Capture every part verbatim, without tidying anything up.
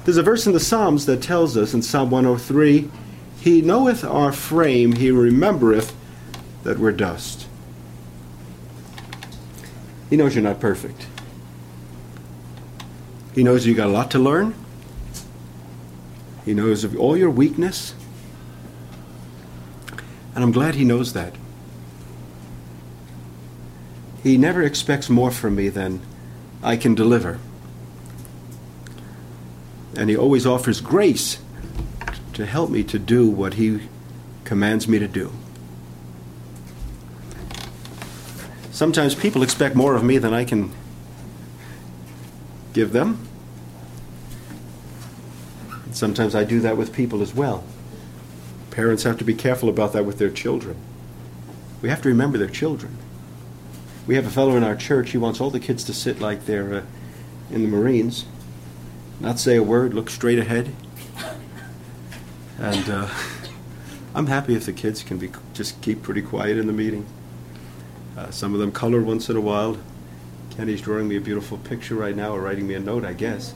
There's a verse in the Psalms that tells us in Psalm one oh three, He knoweth our frame, He remembereth that we're dust. He knows you're not perfect. He knows you got a lot to learn. He knows of all your weakness. And I'm glad He knows that. He never expects more from me than I can deliver. And He always offers grace to help me to do what He commands me to do. Sometimes people expect more of me than I can give them. Sometimes I do that with people as well. Parents have to be careful about that with their children. We have to remember their children. We have a fellow in our church, he wants all the kids to sit like they're uh, in the Marines, not say a word, look straight ahead. And uh, I'm happy if the kids can be just keep pretty quiet in the meeting. Uh, some of them color once in a while. Kenny's drawing me a beautiful picture right now, or writing me a note, I guess.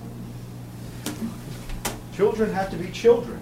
Children have to be children.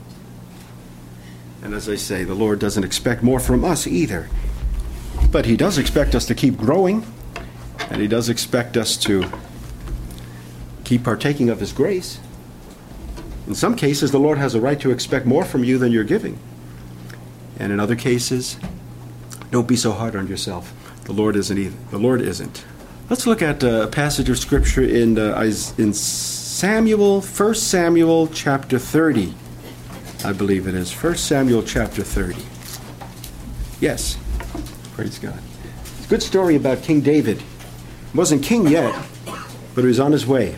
And as I say, the Lord doesn't expect more from us either. But He does expect us to keep growing, and He does expect us to keep partaking of His grace. In some cases, the Lord has a right to expect more from you than you're giving. And in other cases, don't be so hard on yourself. The Lord isn't either. The Lord isn't. Let's look at a passage of Scripture in uh, in Samuel, First Samuel chapter thirty. I believe it is. First Samuel chapter thirty. Yes. Praise God. It's a good story about King David. He wasn't king yet, but he was on his way.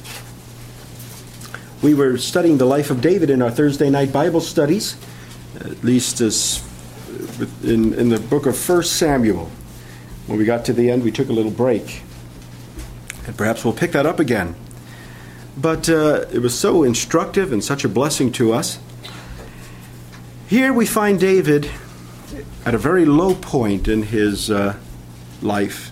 We were studying the life of David in our Thursday night Bible studies, at least as in, in the book of First Samuel. When we got to the end, we took a little break. And perhaps we'll pick that up again. But uh, it was so instructive and such a blessing to us. Here we find David at a very low point in his uh, life.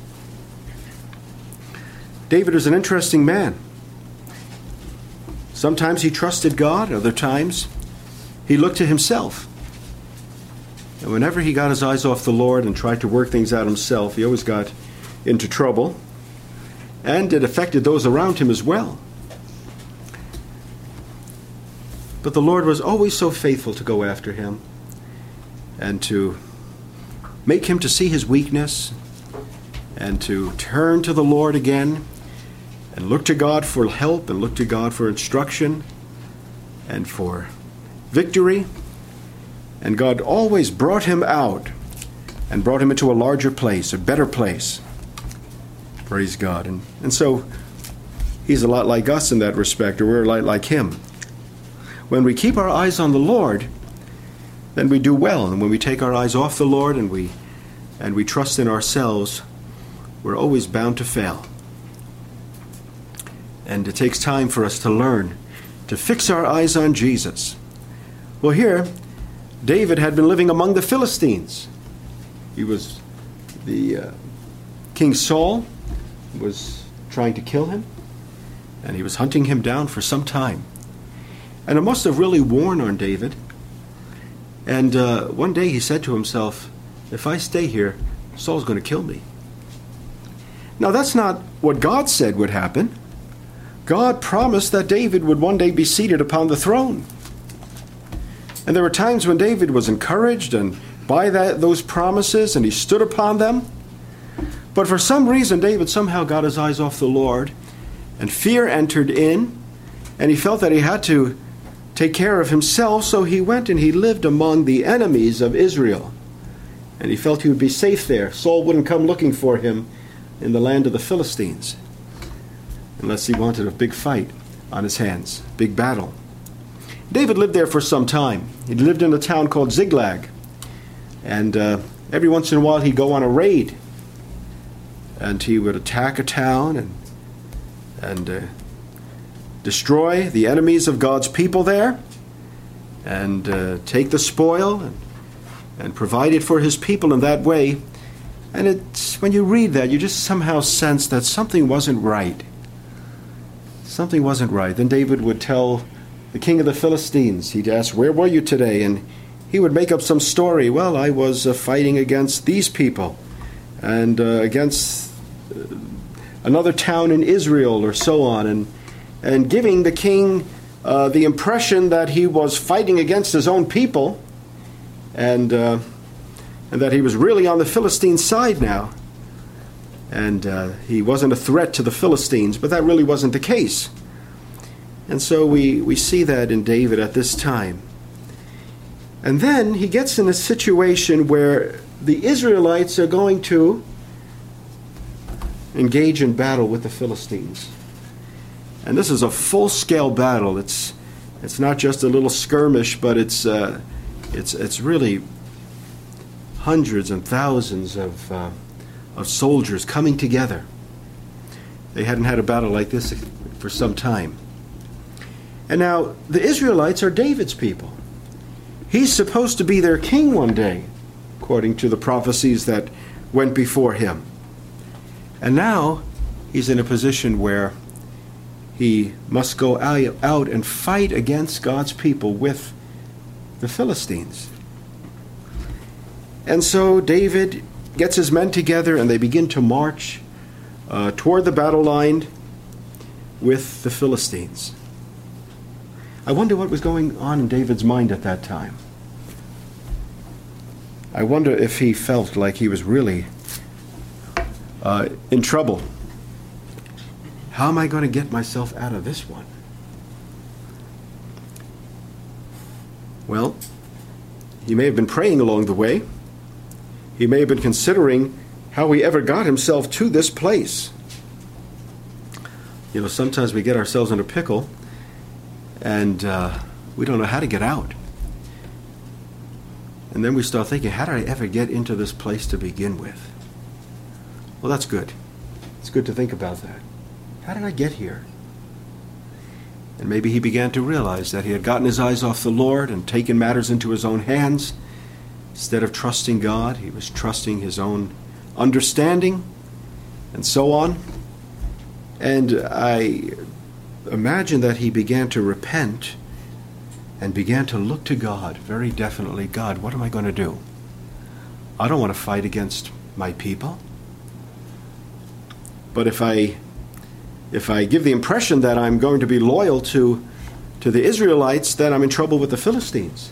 David is an interesting man. Sometimes he trusted God, other times he looked to himself. And whenever he got his eyes off the Lord and tried to work things out himself, he always got into trouble. And it affected those around him as well. But the Lord was always so faithful to go after him and to make him to see his weakness and to turn to the Lord again and look to God for help and look to God for instruction and for victory. And God always brought him out and brought him into a larger place, a better place. Praise God. And, and so he's a lot like us in that respect, or we're a lot like him. When we keep our eyes on the Lord, then we do well. And when we take our eyes off the Lord and we and we trust in ourselves, we're always bound to fail. And it takes time for us to learn to fix our eyes on Jesus. Well, here, David had been living among the Philistines. He was, the uh, King Saul was trying to kill him, and he was hunting him down for some time. And it must have really worn on David. And uh, one day he said to himself, if I stay here, Saul's going to kill me. Now that's not what God said would happen. God promised that David would one day be seated upon the throne. And there were times when David was encouraged and by that those promises, and he stood upon them. But for some reason, David somehow got his eyes off the Lord, and fear entered in, and he felt that he had to take care of himself, so he went and he lived among the enemies of Israel. And he felt he would be safe there. Saul wouldn't come looking for him in the land of the Philistines, unless he wanted a big fight on his hands, big battle. David lived there for some time. He lived in a town called Ziklag. And uh, every once in a while he'd go on a raid. And he would attack a town and, and uh, destroy the enemies of God's people there. And uh, take the spoil and, and provide it for his people in that way. And it's, when you read that, you just somehow sense that something wasn't right. something wasn't right. Then David would tell the king of the Philistines, he'd ask, where were you today? And he would make up some story. Well, I was uh, fighting against these people and uh, against uh, another town in Israel or so on, and and giving the king uh, the impression that he was fighting against his own people, and uh, and that he was really on the Philistine side now, and uh, he wasn't a threat to the Philistines, but that really wasn't the case. And so we, we see that in David at this time. And then he gets in a situation where the Israelites are going to engage in battle with the Philistines. And this is a full-scale battle. It's it's not just a little skirmish, but it's uh, it's it's really hundreds and thousands of uh, of soldiers coming together. They hadn't had a battle like this for some time. And now the Israelites are David's people. He's supposed to be their king one day, according to the prophecies that went before him. And now he's in a position where he must go out and fight against God's people with the Philistines. And so David gets his men together and they begin to march uh, toward the battle line with the Philistines. I wonder what was going on in David's mind at that time. I wonder if he felt like he was really uh, in trouble. How am I going to get myself out of this one? Well, he may have been praying along the way. He may have been considering how he ever got himself to this place. You know, sometimes we get ourselves in a pickle and uh, we don't know how to get out. And then we start thinking, how did I ever get into this place to begin with? Well, that's good. It's good to think about that. How did I get here? And maybe he began to realize that he had gotten his eyes off the Lord and taken matters into his own hands. Instead of trusting God, he was trusting his own understanding and so on. And I imagine that he began to repent and began to look to God very definitely. God, what am I going to do? I don't want to fight against my people. But if I if I give the impression that I'm going to be loyal to, to the Israelites, then I'm in trouble with the Philistines.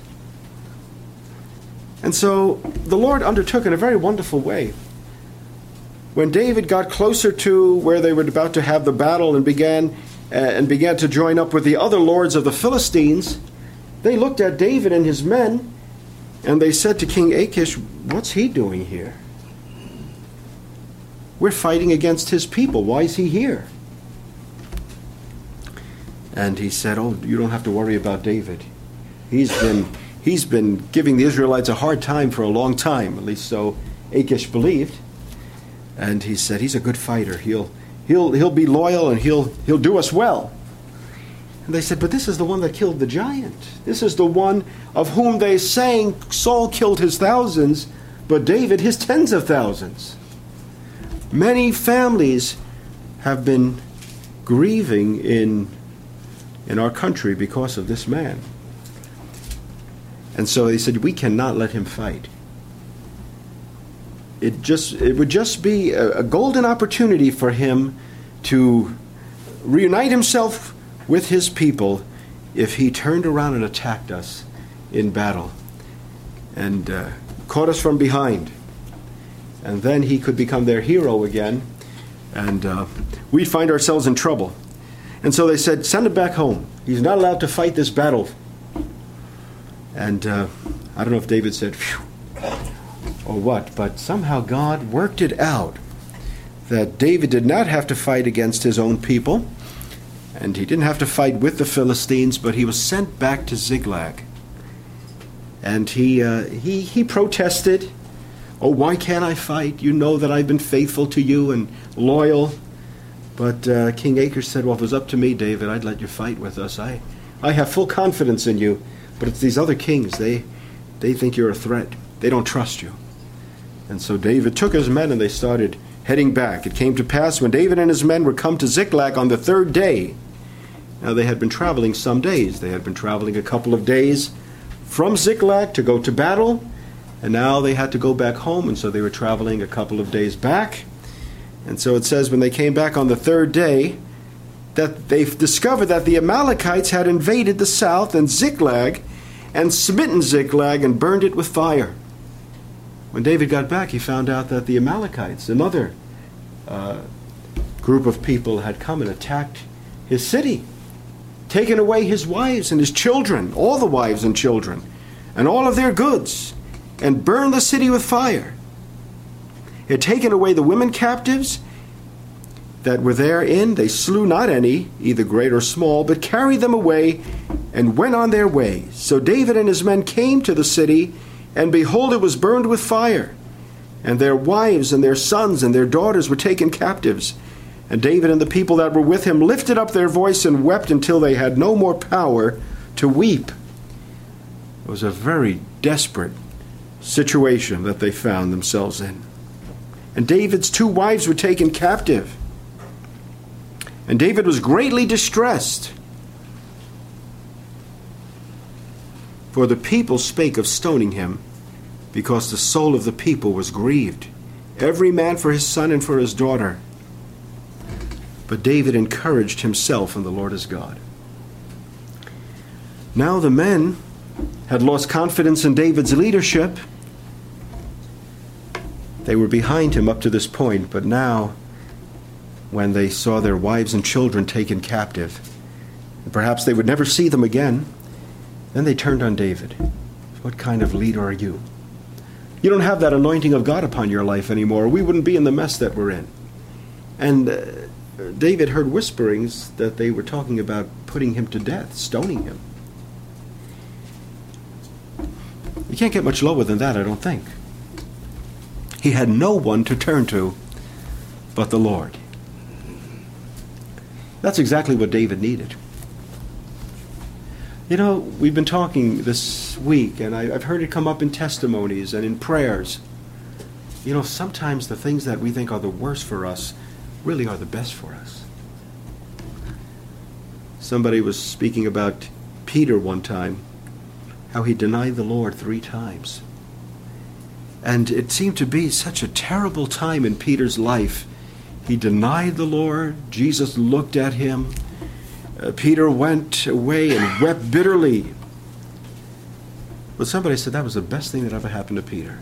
And so the Lord undertook in a very wonderful way. When David got closer to where they were about to have the battle and began uh, and began to join up with the other lords of the Philistines, they looked at David and his men, and they said to King Achish, what's he doing here? We're fighting against his people. Why is he here? And he said, oh, you don't have to worry about David. He's been he's been giving the Israelites a hard time for a long time, at least so Achish believed. And he said, he's a good fighter. He'll he'll he'll be loyal and he'll he'll do us well. And they said, but this is the one that killed the giant. This is the one of whom they sang Saul killed his thousands, but David his tens of thousands. Many families have been grieving in in our country because of this man. And so they said, we cannot let him fight. It just it would just be a, a golden opportunity for him to reunite himself with his people if he turned around and attacked us in battle and uh, caught us from behind. And then he could become their hero again, and uh, we'd find ourselves in trouble. And so they said, send him back home. He's not allowed to fight this battle. And uh, I don't know if David said, phew, or what, but somehow God worked it out that David did not have to fight against his own people, and he didn't have to fight with the Philistines, but he was sent back to Ziklag. And he uh, he he protested, oh, why can't I fight? You know that I've been faithful to you and loyal. But uh, King Achish said, well, if it was up to me, David, I'd let you fight with us. I, I have full confidence in you. But it's these other kings. They, they think you're a threat. They don't trust you. And so David took his men and they started heading back. It came to pass when David and his men were come to Ziklag on the third day Now they had been traveling some days. They had been traveling a couple of days from Ziklag to go to battle, and now they had to go back home, and so they were traveling a couple of days back. And so it says when they came back on the third day, that they discovered that the Amalekites had invaded the south and Ziklag, and smitten Ziklag and burned it with fire. When David got back, he found out that the Amalekites, another uh, group of people, had come and attacked his city, taken away his wives and his children, all the wives and children, and all of their goods, and burned the city with fire. He had taken away the women captives that were therein. They slew not any, either great or small, but carried them away and went on their way. So David and his men came to the city, and behold, it was burned with fire. And their wives and their sons and their daughters were taken captives. And David and the people that were with him lifted up their voice and wept until they had no more power to weep. It was a very desperate situation that they found themselves in. And David's two wives were taken captive. And David was greatly distressed. For the people spake of stoning him, because the soul of the people was grieved, every man for his son and for his daughter. But David encouraged himself in the Lord his God. Now the men had lost confidence in David's leadership. They were behind him up to this point, but now, when they saw their wives and children taken captive, and perhaps they would never see them again, then they turned on David. What kind of leader are you? You don't have that anointing of God upon your life anymore. We wouldn't be in the mess that we're in. And uh, David heard whisperings that they were talking about putting him to death, stoning him. You can't get much lower than that, I don't think. He had no one to turn to but the Lord. That's exactly what David needed. You know, we've been talking this week, and I, I've heard it come up in testimonies and in prayers. You know, sometimes the things that we think are the worst for us really are the best for us. Somebody was speaking about Peter one time, how he denied the Lord three times. And it seemed to be such a terrible time in Peter's life. He denied the Lord. Jesus looked at him. Uh, Peter went away and wept bitterly. But somebody said that was the best thing that ever happened to Peter.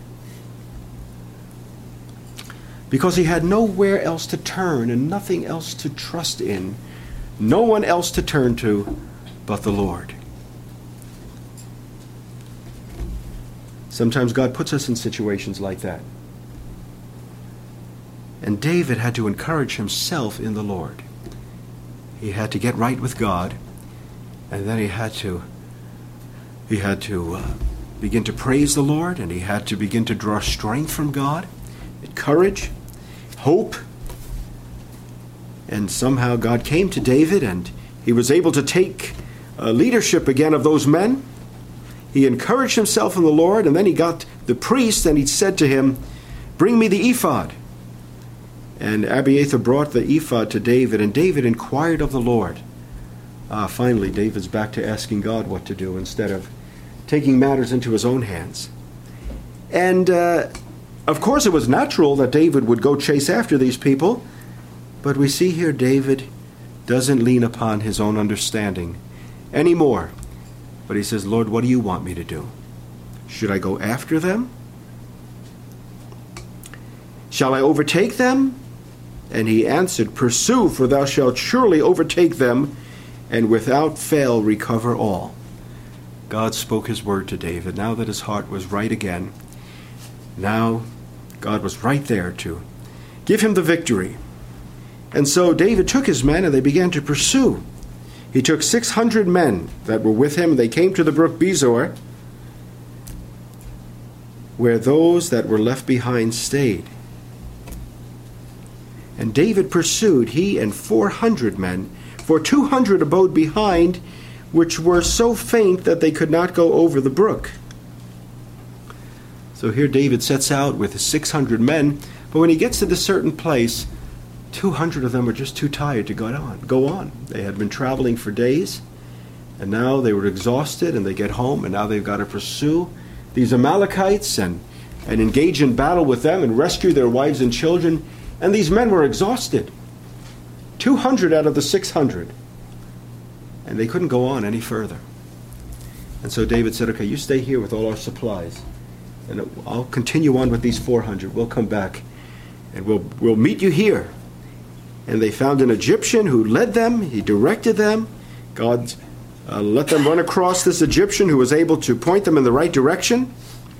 Because he had nowhere else to turn and nothing else to trust in. No one else to turn to but the Lord. Sometimes God puts us in situations like that. And David had to encourage himself in the Lord. He had to get right with God, and then he had to he had to uh, begin to praise the Lord, and he had to begin to draw strength from God, courage, hope. And somehow God came to David, and he was able to take uh, leadership again of those men. He encouraged himself in the Lord, and then he got the priest, and he said to him, "Bring me the ephod." And Abiathar brought the ephod to David, and David inquired of the Lord. Ah, finally, David's back to asking God what to do instead of taking matters into his own hands. And, uh, of course, it was natural that David would go chase after these people, but we see here David doesn't lean upon his own understanding anymore. But he says, "Lord, what do you want me to do? Should I go after them? Shall I overtake them?" And he answered, "Pursue, for thou shalt surely overtake them, and without fail recover all." God spoke his word to David. Now that his heart was right again, now God was right there to give him the victory. And so David took his men, and they began to pursue. He took six hundred men that were with him, and they came to the brook Bezor, where those that were left behind stayed. And David pursued, he and four hundred men, for two hundred abode behind, which were so faint that they could not go over the brook. So here David sets out with his six hundred men, but when he gets to this certain place, two hundred of them were just too tired to go on. Go on. They had been traveling for days, and now they were exhausted, and they get home, and now they've got to pursue these Amalekites and, and engage in battle with them and rescue their wives and children. And these men were exhausted. two hundred out of the six hundred. And they couldn't go on any further. And so David said, okay, you stay here with all our supplies, and I'll continue on with these four hundred. We'll come back, and we'll, we'll meet you here. And they found an Egyptian who led them. He directed them. God uh, let them run across this Egyptian who was able to point them in the right direction.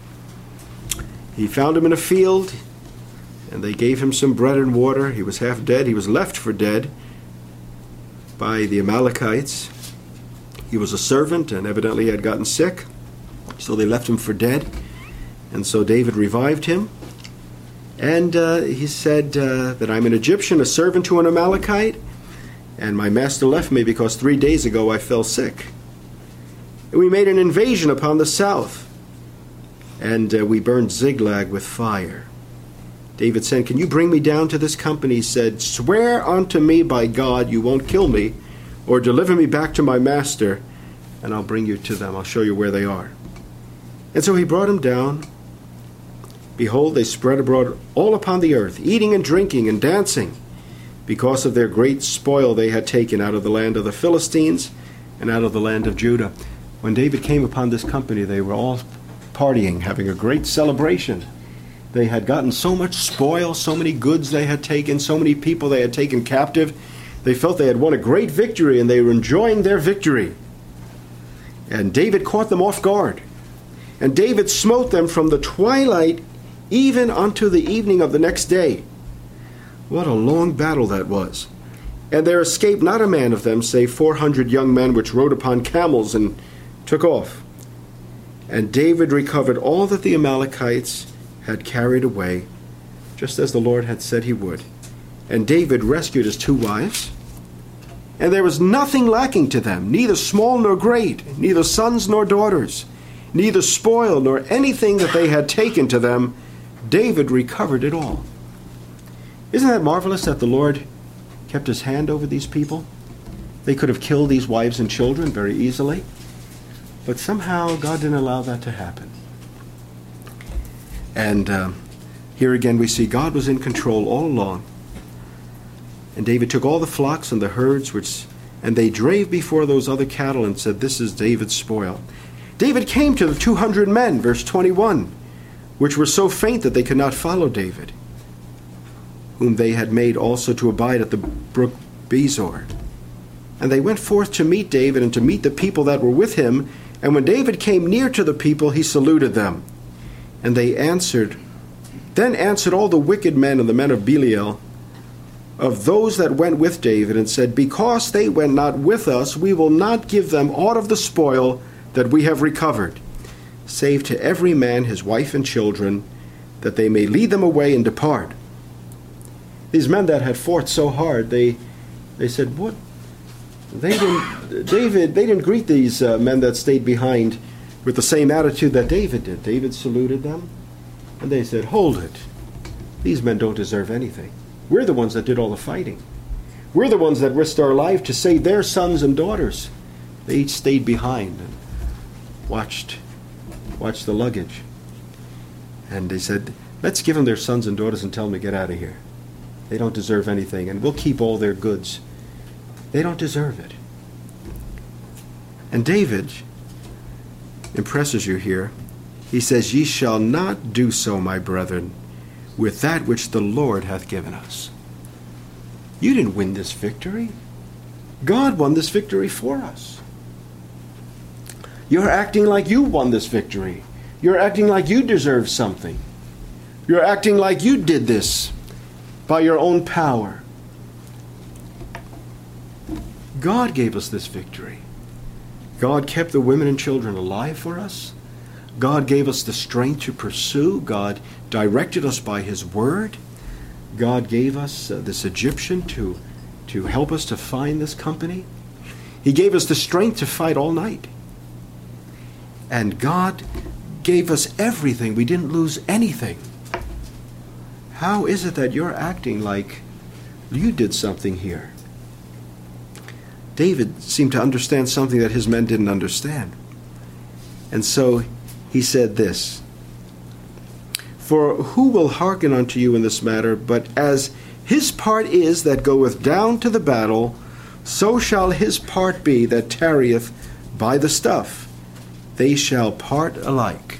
He found him in a field, and they gave him some bread and water. He was half dead. He was left for dead by the Amalekites. He was a servant and evidently had gotten sick, so they left him for dead. And so David revived him. And uh, he said uh, that I'm an Egyptian, a servant to an Amalekite, and my master left me because three days ago I fell sick. And we made an invasion upon the south, and uh, we burned Ziklag with fire. David said, can you bring me down to this company? He said, swear unto me by God you won't kill me, or deliver me back to my master, and I'll bring you to them. I'll show you where they are. And so he brought him down. Behold, they spread abroad all upon the earth, eating and drinking and dancing, because of their great spoil they had taken out of the land of the Philistines and out of the land of Judah. When David came upon this company, they were all partying, having a great celebration. They had gotten so much spoil, so many goods they had taken, so many people they had taken captive. They felt they had won a great victory, and they were enjoying their victory. And David caught them off guard. And David smote them from the twilight even unto the evening of the next day. What a long battle that was. And there escaped not a man of them, save four hundred young men which rode upon camels and took off. And David recovered all that the Amalekites had carried away, just as the Lord had said he would. And David rescued his two wives, and there was nothing lacking to them, neither small nor great, neither sons nor daughters, neither spoil nor anything that they had taken to them. David recovered it all. Isn't that marvelous that the Lord kept his hand over these people? They could have killed these wives and children very easily, but somehow God didn't allow that to happen. And uh, here again we see God was in control all along. And David took all the flocks and the herds, which, and they drave before those other cattle and said, this is David's spoil. David came to the two hundred men, verse twenty-one, which were so faint that they could not follow David, whom they had made also to abide at the brook Bezor. And they went forth to meet David and to meet the people that were with him. And when David came near to the people, he saluted them. And they answered, then answered all the wicked men and the men of Belial, of those that went with David, and said, because they went not with us, we will not give them aught of the spoil that we have recovered, save to every man his wife and children, that they may lead them away and depart. These men that had fought so hard, they they said, what? They didn't, David, they didn't greet these uh, men that stayed behind with the same attitude that David did. David saluted them, and they said, hold it. These men don't deserve anything. We're the ones that did all the fighting. We're the ones that risked our life to save their sons and daughters. They each stayed behind and watched, watched the luggage. And they said, let's give them their sons and daughters and tell them to get out of here. They don't deserve anything, and we'll keep all their goods. They don't deserve it. And David impresses you here. He says, ye shall not do so, my brethren, with that which the Lord hath given us. You didn't win this victory. God won this victory for us. You're acting like you won this victory. You're acting like you deserve something. You're acting like you did this by your own power. God gave us this victory. God kept the women and children alive for us. God gave us the strength to pursue. God directed us by his word. God gave us uh, this Egyptian to, to help us to find this company. He gave us the strength to fight all night. And God gave us everything. We didn't lose anything. How is it that you're acting like You did something here. David seemed to understand something that his men didn't understand. And so he said this, "For who will hearken unto you in this matter? But as his part is that goeth down to the battle, so shall his part be that tarrieth by the stuff. They shall part alike."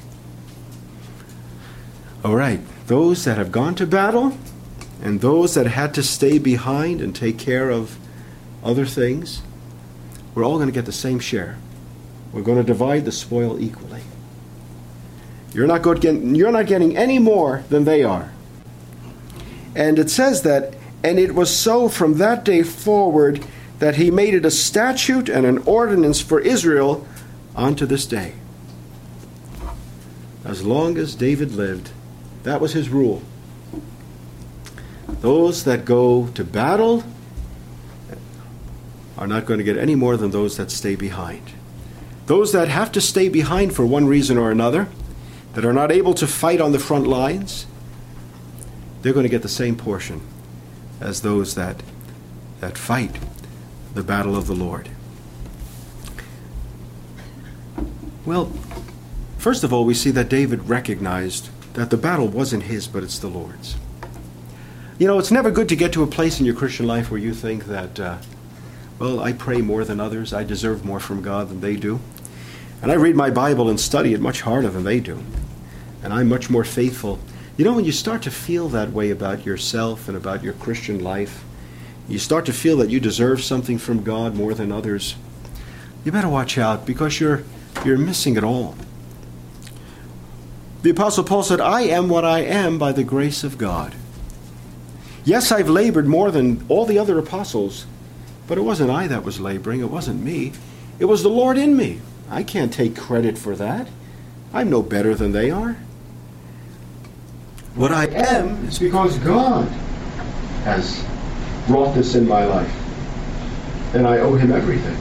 All right, those that have gone to battle and those that had to stay behind and take care of other things, we're all going to get the same share. We're going to divide the spoil equally. You're not going to get, you're not getting any more than they are. And it says that, and it was so from that day forward that he made it a statute and an ordinance for Israel unto this day. As long as David lived, that was his rule. Those that go to battle are not going to get any more than those that stay behind. Those that have to stay behind for one reason or another, that are not able to fight on the front lines, they're going to get the same portion as those that that fight the battle of the Lord. Well, first of all, we see that David recognized that the battle wasn't his, but it's the Lord's. You know, it's never good to get to a place in your Christian life where you think that, uh, well, I pray more than others, I deserve more from God than they do, and I read my Bible and study it much harder than they do, and I'm much more faithful. You know, when you start to feel that way about yourself and about your Christian life, you start to feel that you deserve something from God more than others, you better watch out, because you're you're missing it all. The Apostle Paul said, "I am what I am by the grace of God." Yes, I've labored more than all the other apostles, but it wasn't I that was laboring. It wasn't me. It was the Lord in me. I can't take credit for that. I'm no better than they are. What I am is because God has wrought this in my life, and I owe him everything.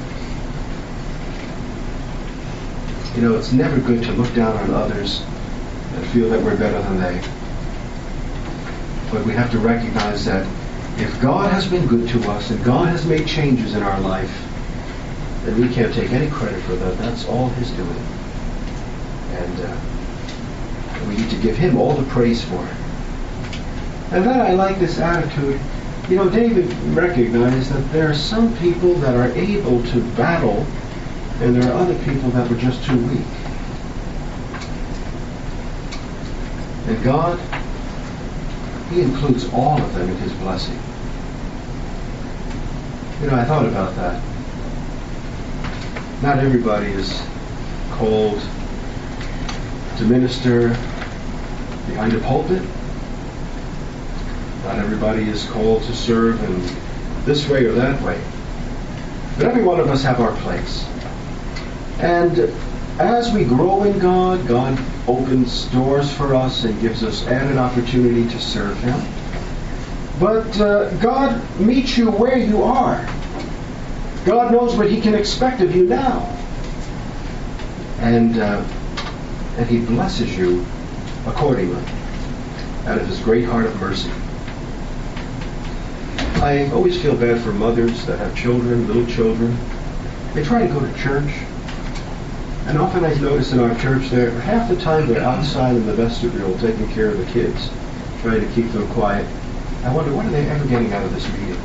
You know, it's never good to look down on others and feel that we're better than they. But we have to recognize that if God has been good to us and God has made changes in our life, then we can't take any credit for that. That's all his doing. And uh, we need to give him all the praise for it. And then I like this attitude. You know, David recognized that there are some people that are able to battle, and there are other people that were just too weak. And God, he includes all of them in his blessing. You know, I thought about that. Not everybody is called to minister behind a pulpit. Not everybody is called to serve in this way or that way. But every one of us have our place. And as we grow in God, God opens doors for us and gives us added opportunity to serve him. But uh, God meets you where you are. God knows what he can expect of you now. And, uh, and he blesses you accordingly out of his great heart of mercy. I always feel bad for mothers that have children, little children. They try to go to church. And often I notice in our church there, half the time they're outside in the vestibule taking care of the kids, trying to keep them quiet. I wonder, what are they ever getting out of this meeting?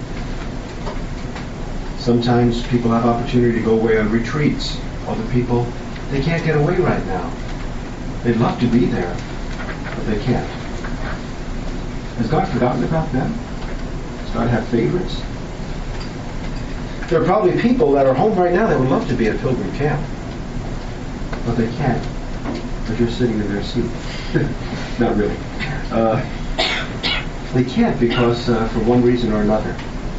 Sometimes people have opportunity to go away on retreats. Other people, they can't get away right now. They'd love to be there, but they can't. Has God forgotten about them? Does God have favorites? There are probably people that are home right now that would love to be at Pilgrim Camp, but they can't, because you're sitting in their seat. Not really. Uh, they can't because, uh, for one reason or another,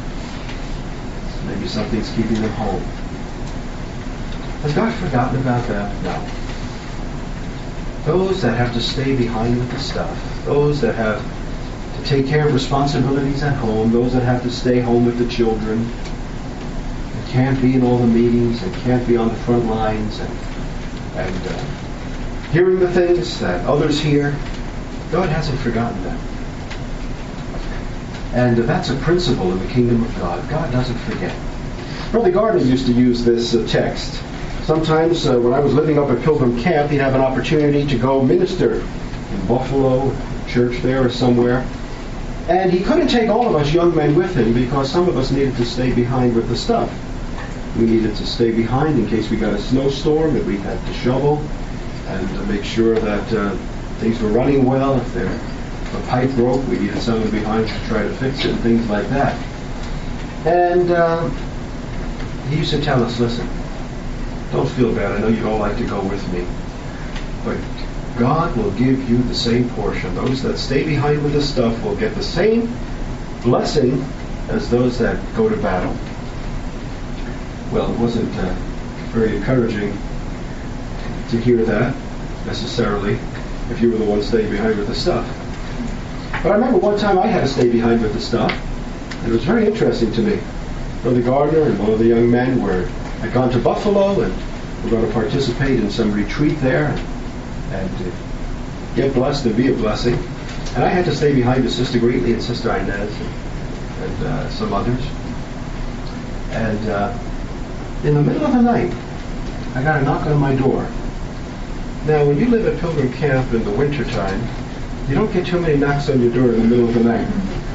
maybe something's keeping them home. Has God forgotten about that? No. Those that have to stay behind with the stuff, those that have to take care of responsibilities at home, those that have to stay home with the children, and can't be in all the meetings and can't be on the front lines and, and uh, hearing the things that others hear, God hasn't forgotten them. And uh, that's a principle in the kingdom of God. God doesn't forget. Brother Gardner used to use this uh, text. Sometimes uh, when I was living up at Pilgrim Camp, he'd have an opportunity to go minister in Buffalo, church there or somewhere. And he couldn't take all of us young men with him because some of us needed to stay behind with the stuff. We needed to stay behind in case we got a snowstorm that we had to shovel and to make sure that uh, things were running well. If there, if a pipe broke, we needed someone behind to try to fix it and things like that. And uh, he used to tell us, listen, don't feel bad. I know you don't like to go with me. But God will give you the same portion. Those that stay behind with the stuff will get the same blessing as those that go to battle. Well, it wasn't uh, very encouraging to hear that, necessarily, if you were the one staying behind with the stuff. But I remember one time I had to stay behind with the stuff, and it was very interesting to me. Brother Gardner and one of the young men were had gone to Buffalo, and were going to participate in some retreat there, and, and uh, get blessed and be a blessing. And I had to stay behind with Sister Greeley and Sister Inez and, and uh, some others. And uh, in the middle of the night, I got a knock on my door. Now, when you live at Pilgrim Camp in the wintertime, you don't get too many knocks on your door in the middle of the night.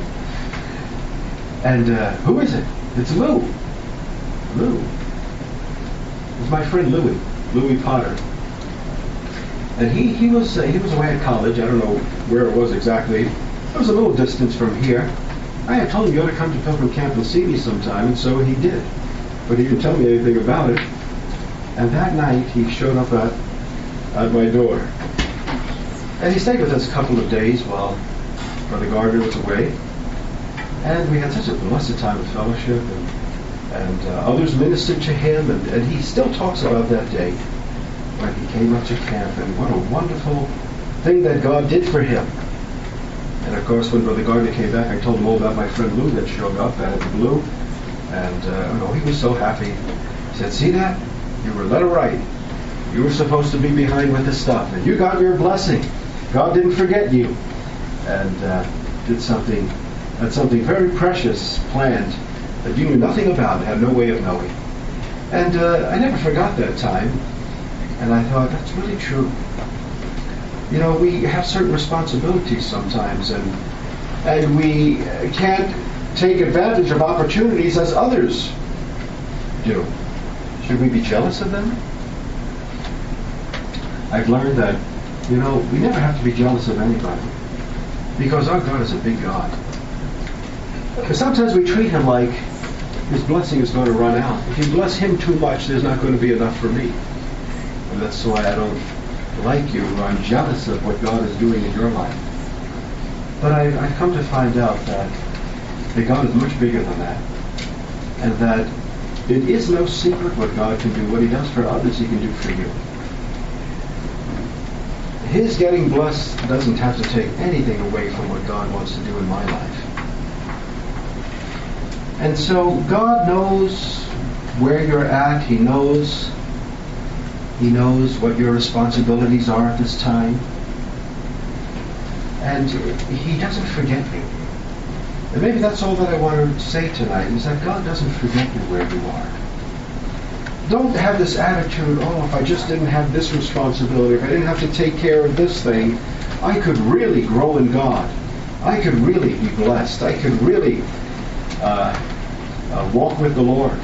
And uh, who is it? It's Lou. Lou. It's my friend Louie, Louie Potter. And he, he was uh, he was away at college. I don't know where it was exactly. It was a little distance from here. I had told him you ought to come to Pilgrim Camp and see me sometime, and so he did. But he didn't tell me anything about it. And that night, he showed up at, at my door. And he stayed with us a couple of days while Brother Gardner was away. And we had such a blessed time of fellowship, and, and uh, others ministered to him, and, and he still talks about that day when he came up to camp, and what a wonderful thing that God did for him. And of course, when Brother Gardner came back, I told him all about my friend Lou that showed up out of the blue. And uh, you know, he was so happy. He said, see that? You were led right. You were supposed to be behind with the stuff, and you got your blessing. God didn't forget you. And uh, did something, had something very precious planned that you knew nothing about, had no way of knowing. And uh, I never forgot that time. And I thought, that's really true. You know, we have certain responsibilities sometimes, and and we can't take advantage of opportunities as others do. Should we be jealous of them? I've learned that, you know, we never have to be jealous of anybody, because our God is a big God. Because sometimes we treat him like his blessing is going to run out. If you bless him too much, there's not going to be enough for me. And that's why I don't like you, or I'm jealous of what God is doing in your life. But I've, I've come to find out that that God is much bigger than that, and that it is no secret what God can do. What he does for others, he can do for you. His getting blessed doesn't have to take anything away from what God wants to do in my life. And so God knows where you're at. He knows He knows what your responsibilities are at this time. And he doesn't forget you. And maybe that's all that I want to say tonight, is that God doesn't forget you where you are. Don't have this attitude, oh, if I just didn't have this responsibility, if I didn't have to take care of this thing, I could really grow in God. I could really be blessed. I could really uh, uh, walk with the Lord.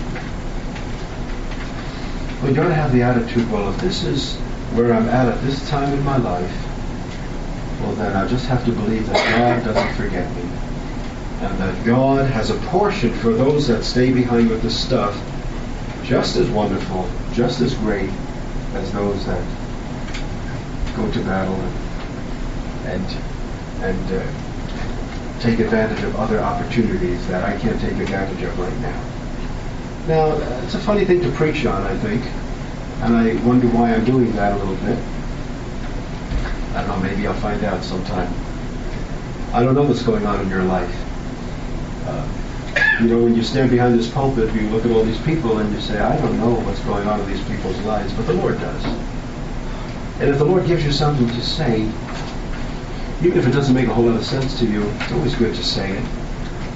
But you ought to have the attitude, well, if this is where I'm at at this time in my life, well, then I just have to believe that God doesn't forget me, and that God has a portion for those that stay behind with the stuff, just as wonderful, just as great as those that go to battle and and, and uh, take advantage of other opportunities that I can't take advantage of right now. Now, it's a funny thing to preach on, I think, and I wonder why I'm doing that a little bit. I don't know, maybe I'll find out sometime. I don't know what's going on in your life. Uh, you know, when you stand behind this pulpit, you look at all these people and you say, I don't know what's going on in these people's lives, but the Lord does. And if the Lord gives you something to say, even if it doesn't make a whole lot of sense to you, it's always good to say it.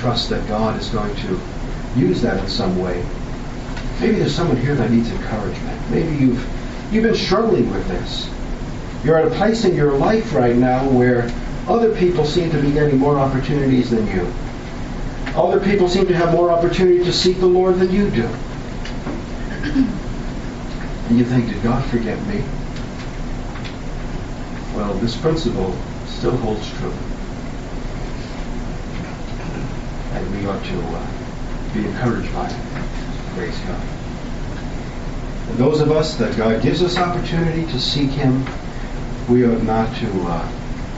trust that God is going to use that in some way. Maybe there's someone here that needs encouragement. Maybe you've you've been struggling with this. You're at a place in your life right now where other people seem to be getting more opportunities than you. Other people seem to have more opportunity to seek the Lord than you do. And you think, did God forget me? Well, this principle still holds true. And we ought to uh, be encouraged by it. Praise God. And those of us that God gives us opportunity to seek Him, we ought not to uh,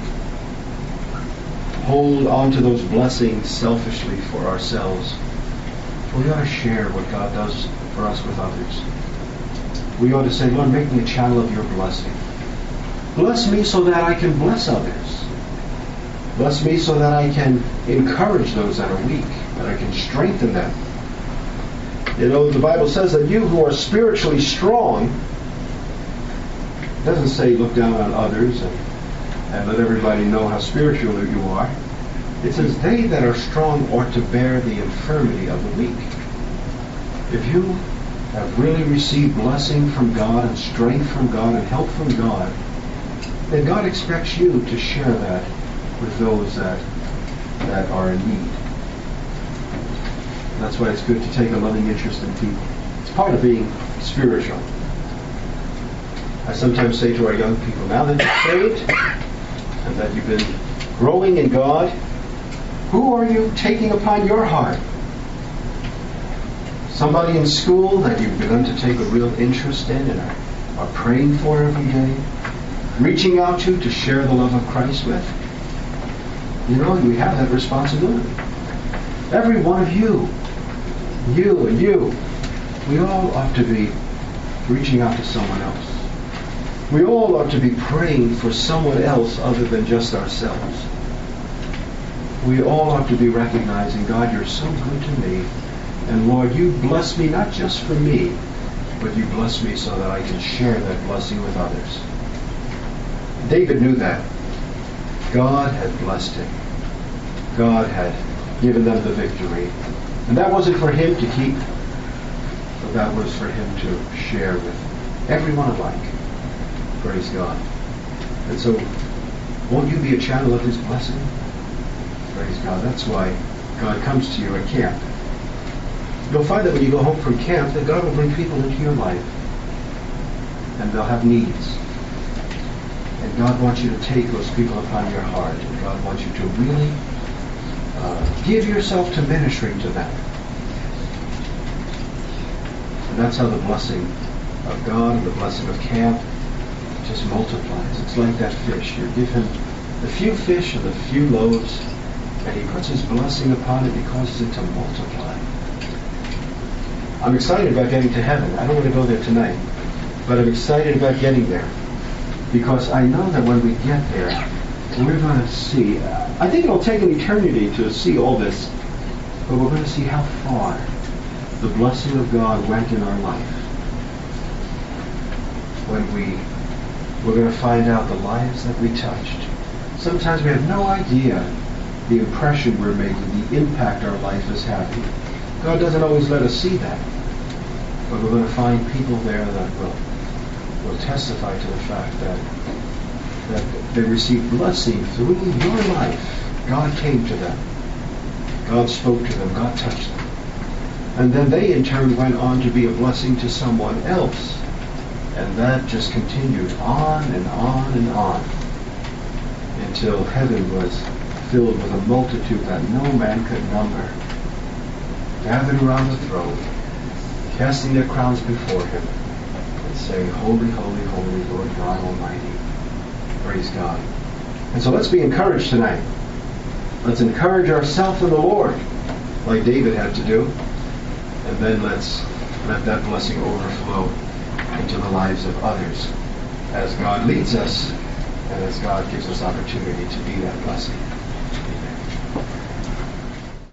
hold on to those blessings selfishly for ourselves. We ought to share what God does for us with others. We ought to say, Lord, make me a channel of your blessing. Bless me so that I can bless others. Bless me so that I can encourage those that are weak, that I can strengthen them. You know, the Bible says that you who are spiritually strong, it doesn't say look down on others and, and let everybody know how spiritual you are. It says they that are strong ought to bear the infirmity of the weak. If you have really received blessing from God and strength from God and help from God, then God expects you to share that with those that that are in need. And that's why it's good to take a loving interest in people. It's part of being spiritual. I sometimes say to our young people, now that you're saved and that you've been growing in God, who are you taking upon your heart? Somebody in school that you've begun to take a real interest in and are, are praying for every day, reaching out to to share the love of Christ with? You know, we have that responsibility. Every one of you, you and you, we all ought to be reaching out to someone else. We all ought to be praying for someone else other than just ourselves. We all ought to be recognizing, God, you're so good to me. And Lord, you bless me not just for me, but you bless me so that I can share that blessing with others. David knew that. God had blessed him. God had given them the victory. And that wasn't for him to keep, but that was for him to share with everyone alike. Praise God. And so, won't you be a channel of his blessing? Praise God. That's why God comes to you at camp. You'll find that when you go home from camp, that God will bring people into your life. And they'll have needs. And God wants you to take those people upon your heart. And God wants you to really uh, give yourself to ministering to them. And that's how the blessing of God and the blessing of camp just multiplies. It's like that fish. You give him the few fish and the few loaves, and he puts his blessing upon it. He causes it to multiply. I'm excited about getting to heaven. I don't want to go there tonight, but I'm excited about getting there because I know that when we get there, we're going to see. I think it'll take an eternity to see all this, but we're going to see how far the blessing of God went in our life. When we, we're going to find out the lives that we touched. Sometimes we have no idea the impression we're making, the impact our life is having. God doesn't always let us see that. But we're going to find people there that will, will testify to the fact that, that they received blessing through your life. God came to them. God spoke to them. God touched them. And then they in turn went on to be a blessing to someone else. And that just continued on and on and on until heaven was filled with a multitude that no man could number, gathered around the throne, casting their crowns before him, and saying, Holy, holy, holy, Lord God Almighty. Praise God. And so let's be encouraged tonight. Let's encourage ourselves in the Lord, like David had to do. And then let's let that blessing overflow into the lives of others as God leads us and as God gives us opportunity to be that blessing.